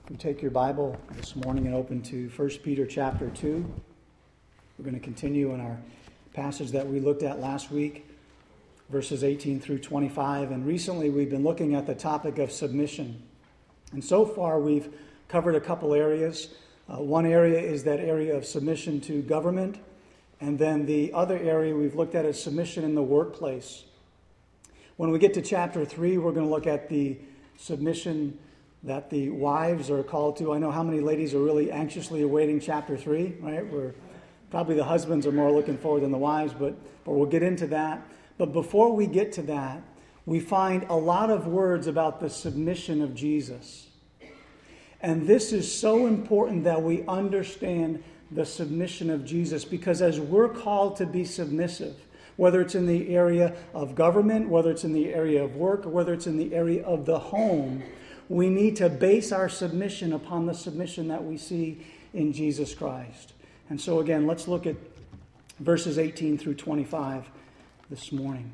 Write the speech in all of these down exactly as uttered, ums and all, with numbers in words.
You take your Bible this morning and open to First Peter chapter two. We're going to continue in our passage that we looked at last week, verses eighteen through twenty-five. And recently we've been looking at the topic of submission. And so far we've covered a couple areas. Uh, one area is that area of submission to government. And then the other area we've looked at is submission in the workplace. When we get to chapter three, we're going to look at the submission that the wives are called to. I know how many ladies are really anxiously awaiting chapter three, right? We're probably the husbands are more looking forward than the wives, but, but we'll get into that. But before we get to that, we find a lot of words about the submission of Jesus. And this is so important that we understand the submission of Jesus, because as we're called to be submissive, whether it's in the area of government, whether it's in the area of work, or whether it's in the area of the home, we need to base our submission upon the submission that we see in Jesus Christ. And so again, let's look at verses eighteen through twenty-five this morning.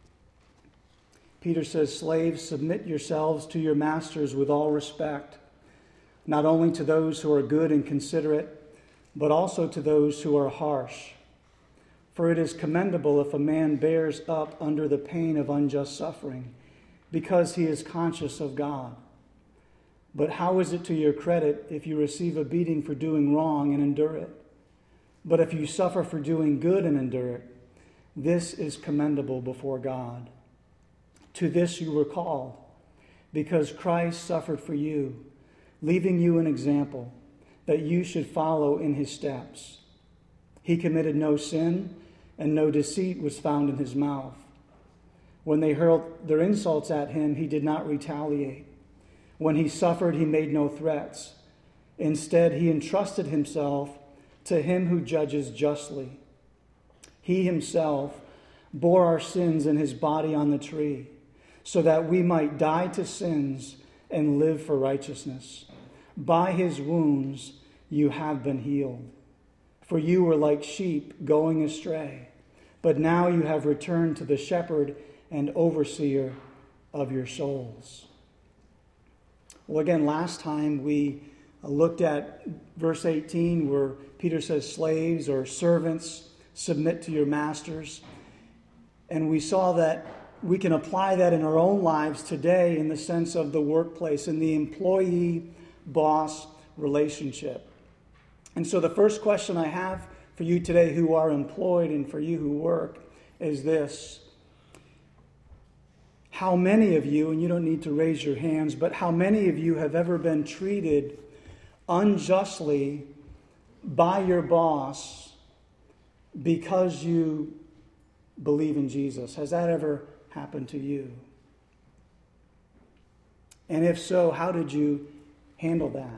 Peter says, "Slaves, submit yourselves to your masters with all respect, not only to those who are good and considerate, but also to those who are harsh. For it is commendable if a man bears up under the pain of unjust suffering, because he is conscious of God. But how is it to your credit if you receive a beating for doing wrong and endure it? But if you suffer for doing good and endure it, this is commendable before God. To this you were called, because Christ suffered for you, leaving you an example, that you should follow in his steps. He committed no sin, and no deceit was found in his mouth. When they hurled their insults at him, he did not retaliate. When he suffered, he made no threats. Instead, he entrusted himself to him who judges justly. He himself bore our sins in his body on the tree, so that we might die to sins and live for righteousness. By his wounds you have been healed. For you were like sheep going astray, but now you have returned to the shepherd and overseer of your souls." Well, again, last time we looked at verse eighteen where Peter says, "Slaves or servants, submit to your masters." And we saw that we can apply that in our own lives today in the sense of the workplace and the employee-boss relationship. And so the first question I have for you today who are employed and for you who work is this. How many of you, and you don't need to raise your hands, but how many of you have ever been treated unjustly by your boss because you believe in Jesus? Has that ever happened to you? And if so, how did you handle that?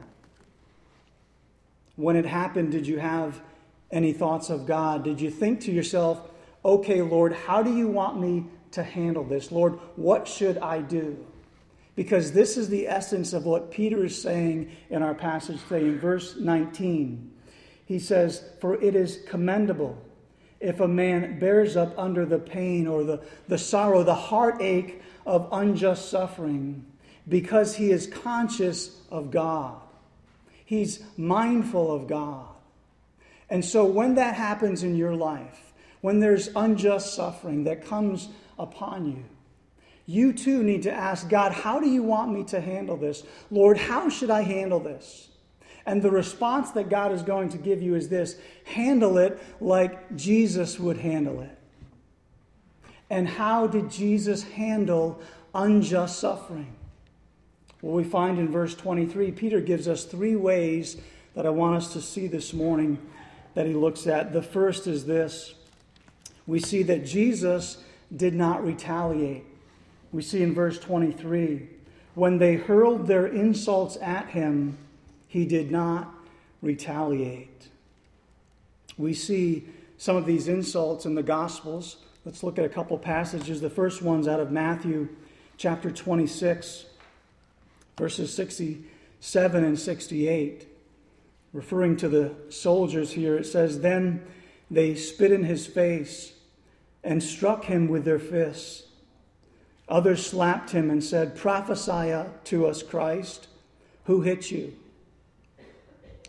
When it happened, did you have any thoughts of God? Did you think to yourself, okay, Lord, how do you want me to handle this? Lord, what should I do? Because this is the essence of what Peter is saying in our passage today in verse nineteen. He says, "For it is commendable if a man bears up under the pain or the, the sorrow, the heartache of unjust suffering, because he is conscious of God." He's mindful of God. And so when that happens in your life, when there's unjust suffering that comes upon you, you too need to ask God, how do you want me to handle this? Lord, how should I handle this? And the response that God is going to give you is this: handle it like Jesus would handle it. And how did Jesus handle unjust suffering? Well, we find in verse twenty-three, Peter gives us three ways that I want us to see this morning that he looks at. The first is this. We see that Jesus did not retaliate. We see in verse twenty-three, when they hurled their insults at him, he did not retaliate. We see some of these insults in the Gospels. Let's look at a couple passages. The first one's out of Matthew chapter twenty-six, verses sixty-seven and sixty-eight. Referring to the soldiers here, it says, "Then they spit in his face and struck him with their fists. Others slapped him and said, 'Prophesy to us, Christ. Who hit you?'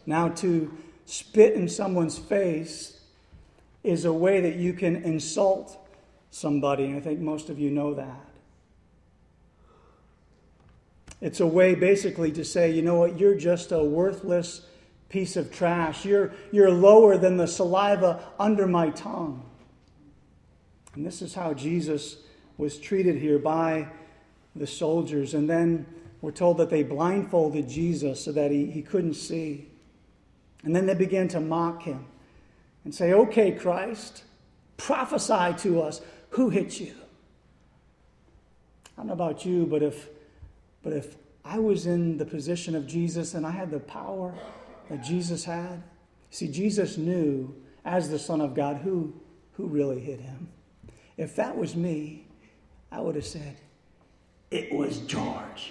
Now, to spit in someone's face is a way that you can insult somebody, and I think most of you know that. It's a way basically to say, you know what, you're just a worthless piece of trash. You're, you're lower than the saliva under my tongue. And this is how Jesus was treated here by the soldiers. And then we're told that they blindfolded Jesus so that he, he couldn't see. And then they began to mock him and say, okay, Christ, prophesy to us. Who hit you? I don't know about you, but if, but if I was in the position of Jesus and I had the power that Jesus had, see, Jesus knew as the Son of God who, who really hit him. If that was me, I would have said, it was George.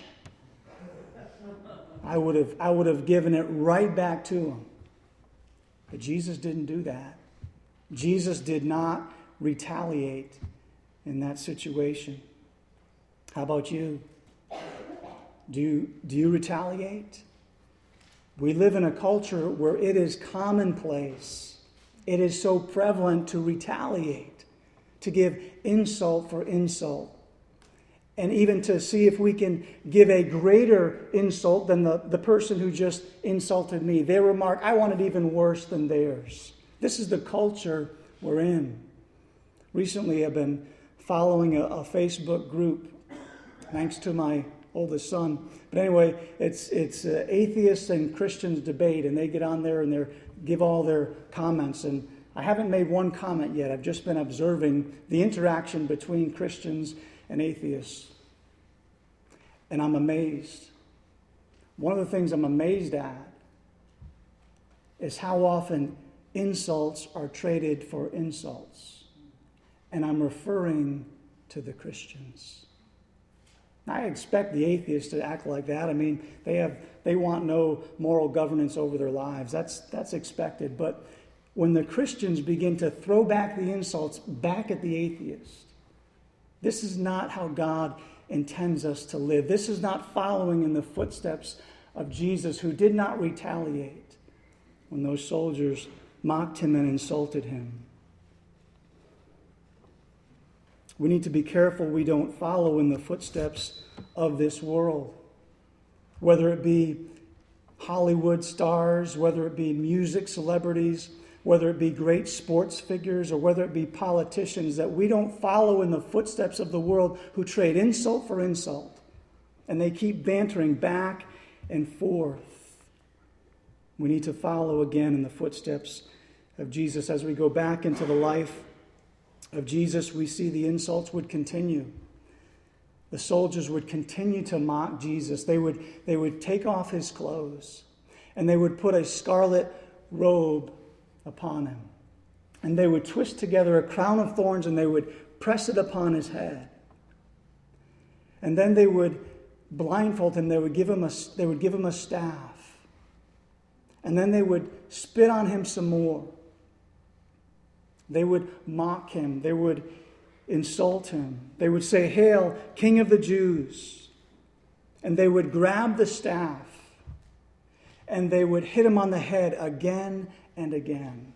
I would have, I would have given it right back to him. But Jesus didn't do that. Jesus did not retaliate in that situation. How about you? Do you, do you retaliate? We live in a culture where it is commonplace. It is so prevalent to retaliate, to give insult for insult. And even to see if we can give a greater insult than the, the person who just insulted me. Their remark, I want it even worse than theirs. This is the culture we're in. Recently, I've been following a, a Facebook group, thanks to my oldest son. But anyway, it's it's uh, atheists and Christians debate, and they get on there and they give all their comments. And I haven't made one comment yet. I've just been observing the interaction between Christians and atheists. And I'm amazed. One of the things I'm amazed at is how often insults are traded for insults. And I'm referring to the Christians. I expect the atheists to act like that. I mean, they have they want no moral governance over their lives. That's that's expected. But when the Christians begin to throw back the insults back at the atheist, this is not how God intends us to live. This is not following in the footsteps of Jesus, who did not retaliate when those soldiers mocked him and insulted him. We need to be careful we don't follow in the footsteps of this world, whether it be Hollywood stars, whether it be music celebrities, whether it be great sports figures, or whether it be politicians, that we don't follow in the footsteps of the world who trade insult for insult. And they keep bantering back and forth. We need to follow again in the footsteps of Jesus. As we go back into the life of Jesus, we see the insults would continue. The soldiers would continue to mock Jesus. They would, they would take off his clothes, and they would put a scarlet robe upon him. And they would twist together a crown of thorns, and they would press it upon his head. And then they would blindfold him. They would give him a, they would give him a staff. And then they would spit on him some more. They would mock him. They would insult him. They would say, "Hail, King of the Jews." And they would grab the staff, and they would hit him on the head again and again.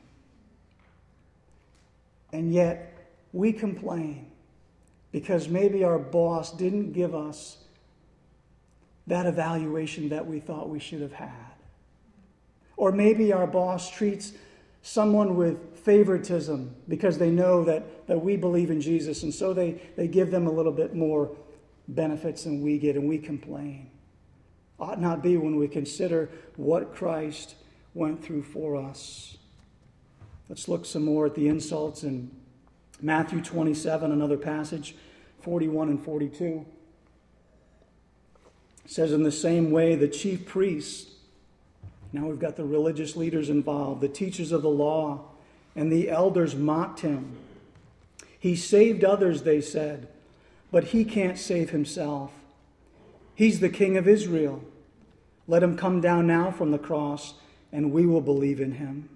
And yet we complain because maybe our boss didn't give us that evaluation that we thought we should have had. Or maybe our boss treats someone with favoritism because they know that, that we believe in Jesus, and so they, they give them a little bit more benefits than we get, and we complain. Ought not be when we consider what Christ went through for us. Let's look some more at the insults in Matthew twenty-seven, another passage, forty-one and forty-two. It says, in the same way, the chief priests, now we've got the religious leaders involved, the teachers of the law, and the elders mocked him. He saved others, they said, but he can't save himself. He's the King of Israel. Let him come down now from the cross, and we will believe in him.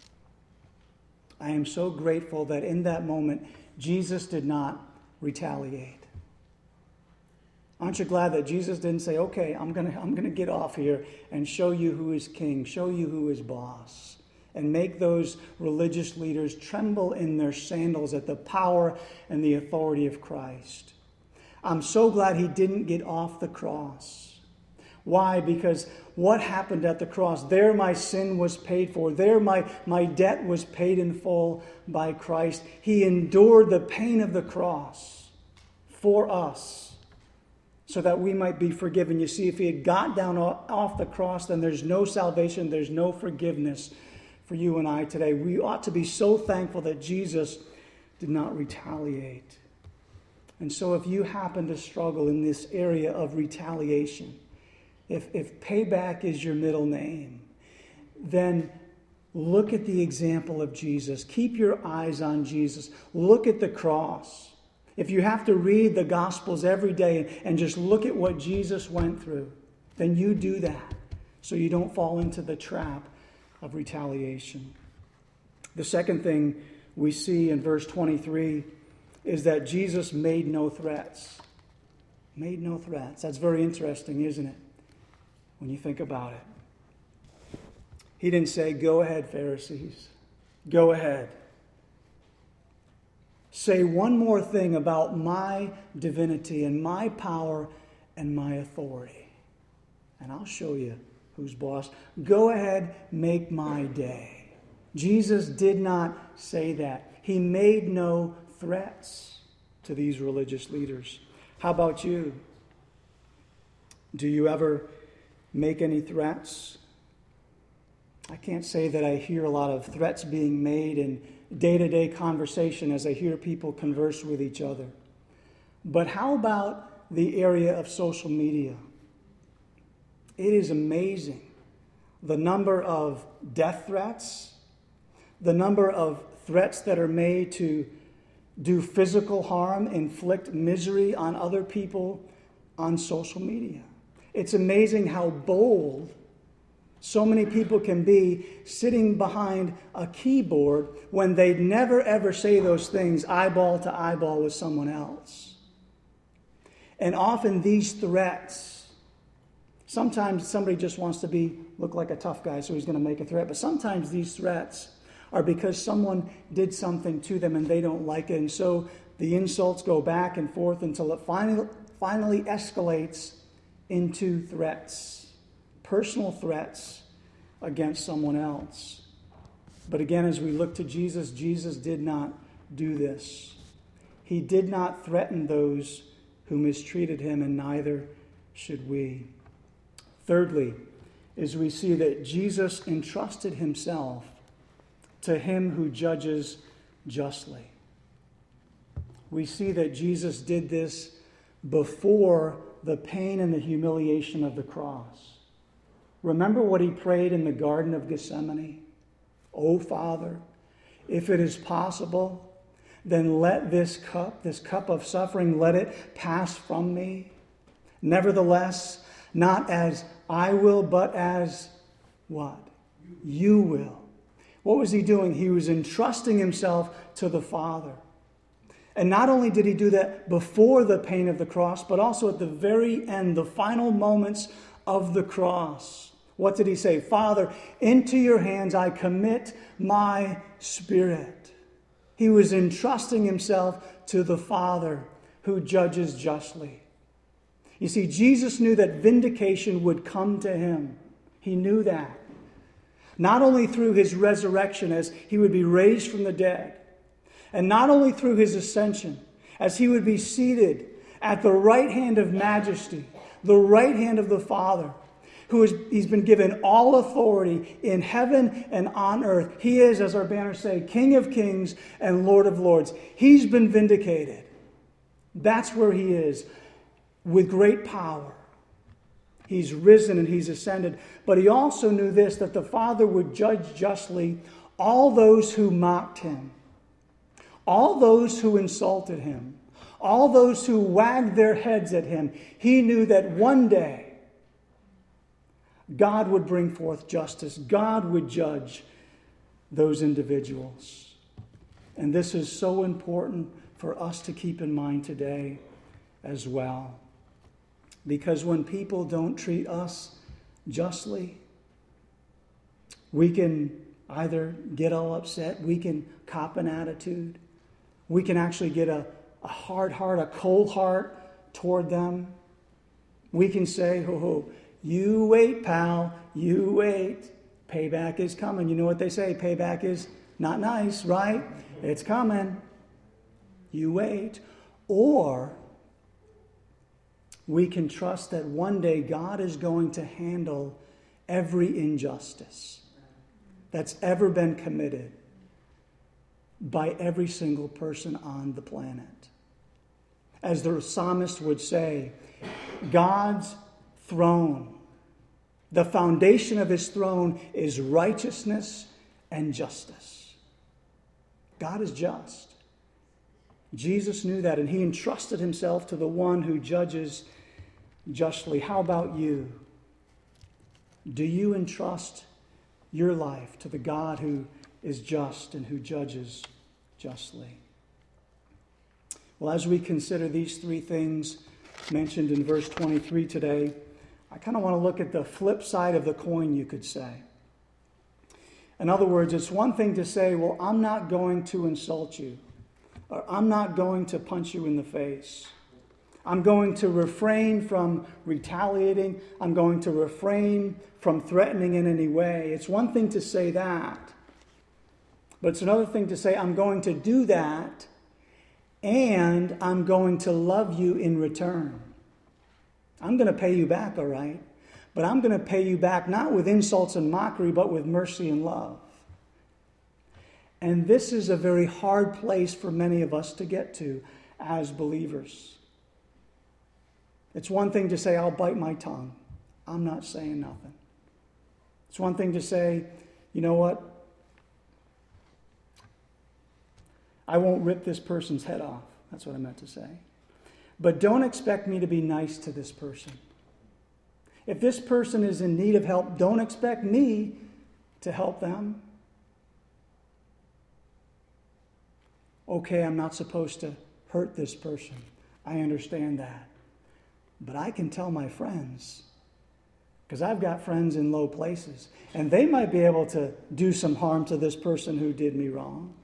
I am so grateful that in that moment, Jesus did not retaliate. Aren't you glad that Jesus didn't say, okay, I'm going to I'm going to get off here and show you who is king, show you who is boss, and make those religious leaders tremble in their sandals at the power and the authority of Christ. I'm so glad he didn't get off the cross. Why? Because what happened at the cross? There my sin was paid for. There my, my debt was paid in full by Christ. He endured the pain of the cross for us so that we might be forgiven. You see, if he had got down off the cross, then there's no salvation, there's no forgiveness for you and I today. We ought to be so thankful that Jesus did not retaliate. And so if you happen to struggle in this area of retaliation, if, if payback is your middle name, then look at the example of Jesus. Keep your eyes on Jesus. Look at the cross. If you have to read the Gospels every day and just look at what Jesus went through, then you do that so you don't fall into the trap of retaliation. The second thing we see in verse twenty-three is that Jesus made no threats. Made no threats. That's very interesting, isn't it? When you think about it. He didn't say, go ahead, Pharisees. Go ahead. Say one more thing about my divinity and my power and my authority, and I'll show you who's boss. Go ahead, make my day. Jesus did not say that. He made no threats to these religious leaders. How about you? Do you ever make any threats? I can't say that I hear a lot of threats being made in day-to-day conversation as I hear people converse with each other. But how about the area of social media? It is amazing the number of death threats, the number of threats that are made to do physical harm, inflict misery on other people on social media. It's amazing how bold so many people can be sitting behind a keyboard when they'd never ever say those things eyeball to eyeball with someone else. And often these threats, sometimes somebody just wants to be look like a tough guy, so he's going to make a threat. But sometimes these threats are because someone did something to them and they don't like it. And so the insults go back and forth until it finally, finally escalates into threats. Personal threats against someone else. But again, as we look to Jesus, Jesus did not do this. He did not threaten those who mistreated him, and neither should we. Thirdly, is we see that Jesus entrusted himself to him who judges justly. We see that Jesus did this before the pain and the humiliation of the cross. Remember what he prayed in the Garden of Gethsemane? "O Father, if it is possible, then let this cup, this cup of suffering, let it pass from me. Nevertheless, not as I will, but as what? You will." What was he doing? He was entrusting himself to the Father. And not only did he do that before the pain of the cross, but also at the very end, the final moments of the cross. What did he say? "Father, into your hands I commit my spirit." He was entrusting himself to the Father who judges justly. You see, Jesus knew that vindication would come to him. He knew that. Not only through his resurrection as he would be raised from the dead, and not only through his ascension as he would be seated at the right hand of majesty, the right hand of the Father, who is, he's been given all authority in heaven and on earth. He is, as our banners say, King of kings and Lord of lords. He's been vindicated. That's where he is, with great power. He's risen and he's ascended. But he also knew this, that the Father would judge justly all those who mocked him, all those who insulted him, all those who wagged their heads at him. He knew that one day God would bring forth justice. God would judge those individuals. And this is so important for us to keep in mind today as well. Because when people don't treat us justly, we can either get all upset, we can cop an attitude, we can actually get a, a hard heart, a cold heart toward them. We can say, oh, oh, you wait, pal, you wait. Payback is coming. You know what they say, payback is not nice, right? It's coming. You wait. Or we can trust that one day God is going to handle every injustice that's ever been committed by every single person on the planet. As the psalmist would say, God's throne, the foundation of his throne is righteousness and justice. God is just. Jesus knew that, and he entrusted himself to the one who judges justly. How about you? Do you entrust your life to the God who is just and who judges justly? Well, as we consider these three things mentioned in verse twenty-three today, I kind of want to look at the flip side of the coin, you could say. In other words, it's one thing to say, well, I'm not going to insult you, or I'm not going to punch you in the face. I'm going to refrain from retaliating. I'm going to refrain from threatening in any way. It's one thing to say that, but it's another thing to say, I'm going to do that, and I'm going to love you in return. I'm going to pay you back, all right? But I'm going to pay you back not with insults and mockery, but with mercy and love. And this is a very hard place for many of us to get to as believers. It's one thing to say, I'll bite my tongue. I'm not saying nothing. It's one thing to say, you know what? I won't rip this person's head off. That's what I meant to say. But don't expect me to be nice to this person. If this person is in need of help, don't expect me to help them. Okay, I'm not supposed to hurt this person. I understand that. But I can tell my friends, because I've got friends in low places, and they might be able to do some harm to this person who did me wrong.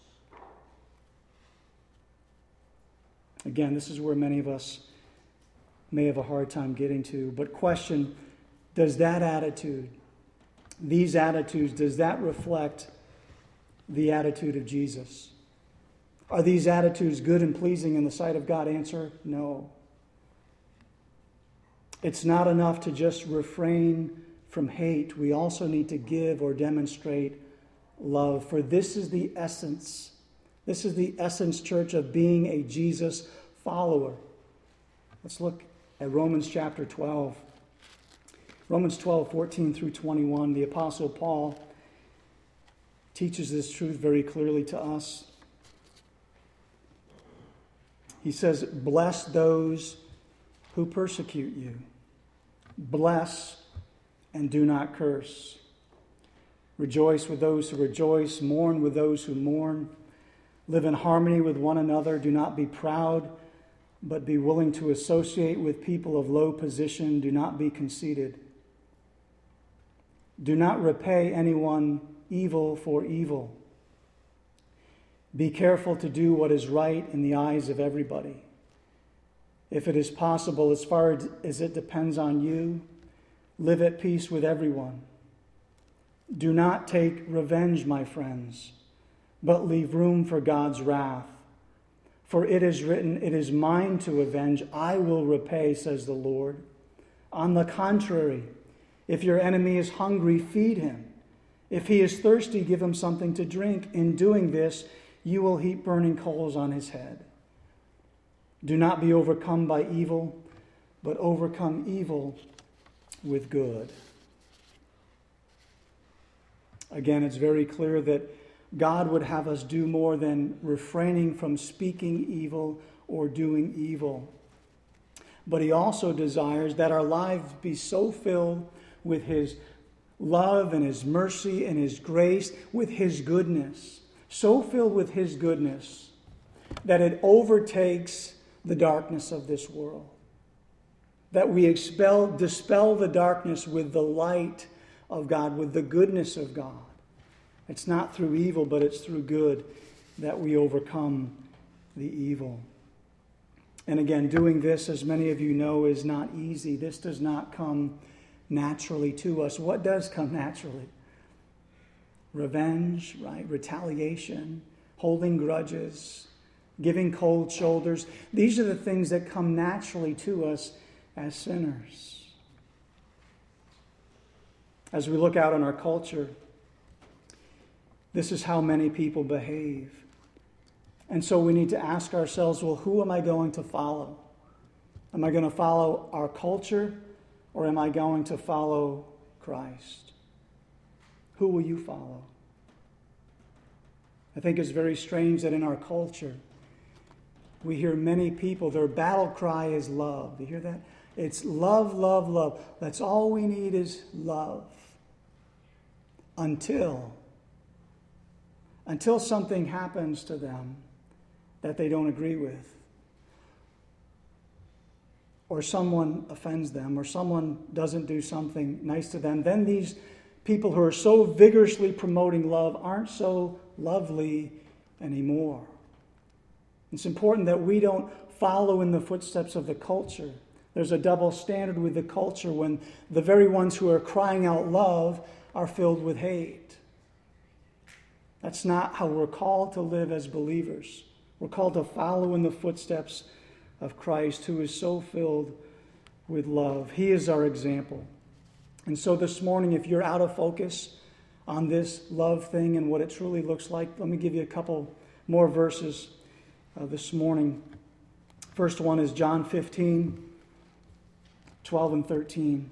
Again, this is where many of us may have a hard time getting to. But question, does that attitude, these attitudes, does that reflect the attitude of Jesus? Are these attitudes good and pleasing in the sight of God? Answer, no. It's not enough to just refrain from hate. We also need to give or demonstrate love. For this is the essence. This is the essence, church, of being a Jesus follower. Let's look at Romans chapter twelve. Romans twelve, fourteen through twenty-one. The Apostle Paul teaches this truth very clearly to us. He says, bless those who persecute you. Bless and do not curse. Rejoice with those who rejoice. Mourn with those who mourn. Live in harmony with one another. Do not be proud, but be willing to associate with people of low position. Do not be conceited. Do not repay anyone evil for evil. Be careful to do what is right in the eyes of everybody. If it is possible, as far as it depends on you, live at peace with everyone. Do not take revenge, my friends, but leave room for God's wrath. For it is written, it is mine to avenge, I will repay, says the Lord. On the contrary, if your enemy is hungry, feed him. If he is thirsty, give him something to drink. In doing this, you will heap burning coals on his head. Do not be overcome by evil, but overcome evil with good. Again, it's very clear that God would have us do more than refraining from speaking evil or doing evil. But he also desires that our lives be so filled with his love and his mercy and his grace, with his goodness, so filled with his goodness that it overtakes the darkness of this world. that we expel, dispel the darkness with the light of God, with the goodness of God. It's not through evil, but it's through good that we overcome the evil. And again, doing this, as many of you know, is not easy. This does not come naturally to us. What does come naturally? Revenge, right? Retaliation, holding grudges, giving cold shoulders. These are the things that come naturally to us as sinners. As we look out on our culture, this is how many people behave. And so we need to ask ourselves, well, who am I going to follow? Am I going to follow our culture, or am I going to follow Christ? Who will you follow? I think it's very strange that in our culture, we hear many people, their battle cry is love. Do you hear that? It's love, love, love. That's all we need is love. Until, until something happens to them that they don't agree with, or someone offends them, or someone doesn't do something nice to them, then these people who are so vigorously promoting love aren't so lovely anymore. It's important that we don't follow in the footsteps of the culture. There's a double standard with the culture when the very ones who are crying out love are filled with hate. That's not how we're called to live as believers. We're called to follow in the footsteps of Christ, who is so filled with love. He is our example. And so this morning, if you're out of focus on this love thing and what it truly looks like, let me give you a couple more verses uh, this morning. First one is John fifteen, twelve and thirteen.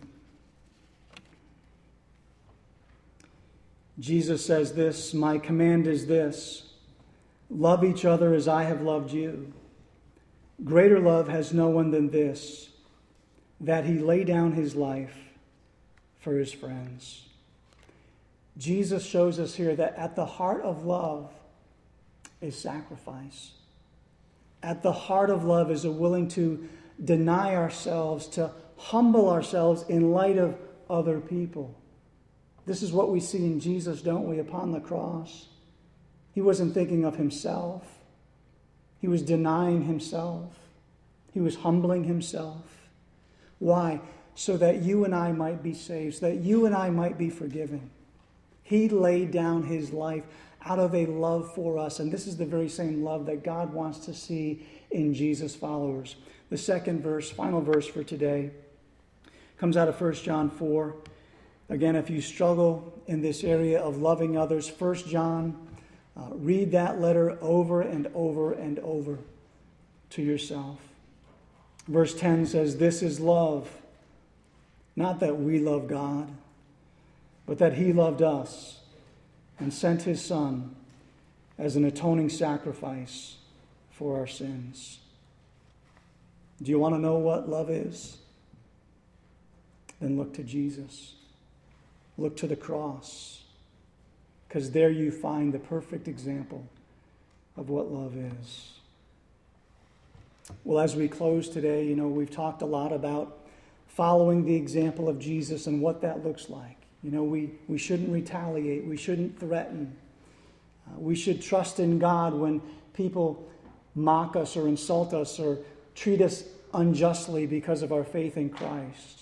Jesus says this, "My command is this, love each other as I have loved you. Greater love has no one than this, that he lay down his life for his friends." Jesus shows us here that at the heart of love is sacrifice. At the heart of love is a willing to deny ourselves, to humble ourselves in light of other people. This is what we see in Jesus, don't we, upon the cross. He wasn't thinking of himself. He was denying himself. He was humbling himself. Why? So that you and I might be saved, so that you and I might be forgiven. He laid down his life out of a love for us. And this is the very same love that God wants to see in Jesus' followers. The second verse, final verse for today, comes out of First John four. Again, if you struggle in this area of loving others, First John, uh, read that letter over and over and over to yourself. Verse ten says, "This is love, not that we love God, but that he loved us and sent his Son as an atoning sacrifice for our sins." Do you want to know what love is? Then look to Jesus. Look to the cross, because there you find the perfect example of what love is. Well, as we close today, you know, we've talked a lot about following the example of Jesus and what that looks like. You know, we, we shouldn't retaliate. We shouldn't threaten. Uh, we should trust in God when people mock us or insult us or treat us unjustly because of our faith in Christ.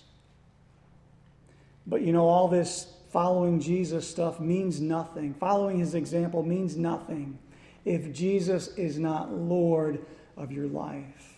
But you know, all this following Jesus stuff means nothing. Following his example means nothing if Jesus is not Lord of your life.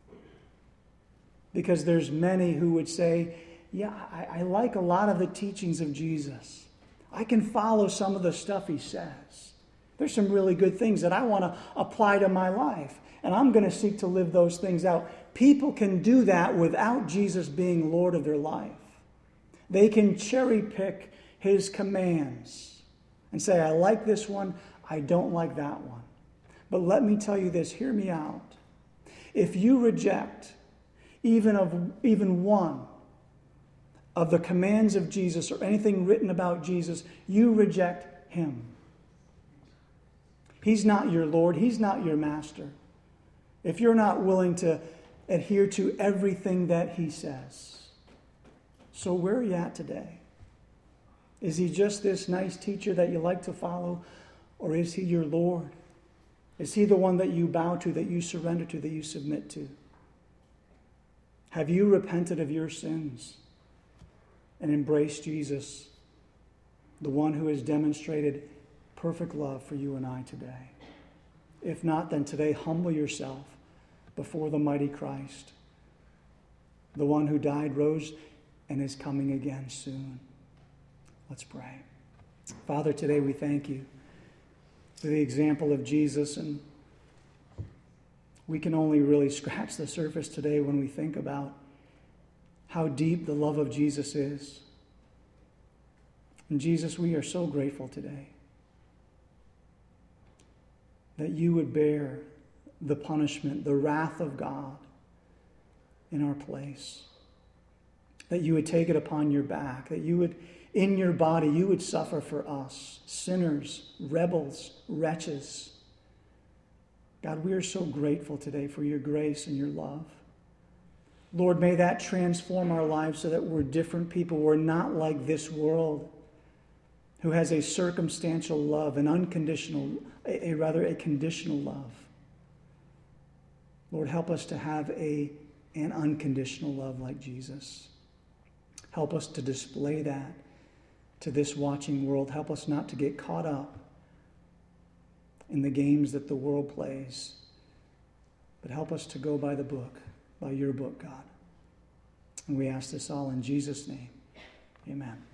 Because there's many who would say, yeah, I, I like a lot of the teachings of Jesus. I can follow some of the stuff he says. There's some really good things that I want to apply to my life. And I'm going to seek to live those things out. People can do that without Jesus being Lord of their life. They can cherry pick his commands and say, I like this one, I don't like that one. But let me tell you this, hear me out. If you reject even of even one of the commands of Jesus or anything written about Jesus, you reject him. He's not your Lord. He's not your master. If you're not willing to adhere to everything that he says. So where are you at today? Is he just this nice teacher that you like to follow, or is he your Lord? Is he the one that you bow to, that you surrender to, that you submit to? Have you repented of your sins and embraced Jesus, the one who has demonstrated perfect love for you and I today? If not, then today humble yourself before the mighty Christ, the one who died, rose, and is coming again soon. Let's pray. Father, today we thank you for the example of Jesus, and we can only really scratch the surface today when we think about how deep the love of Jesus is. And Jesus, we are so grateful today that you would bear the punishment, the wrath of God in our place. That you would take it upon your back, that you would, in your body, you would suffer for us, sinners, rebels, wretches. God, we are so grateful today for your grace and your love. Lord, may that transform our lives so that we're different people. We're not like this world who has a circumstantial love, an unconditional, a, a rather a conditional love. Lord, help us to have a, an unconditional love like Jesus. Help us to display that to this watching world. Help us not to get caught up in the games that the world plays, but help us to go by the book, by your book, God. And we ask this all in Jesus' name. Amen.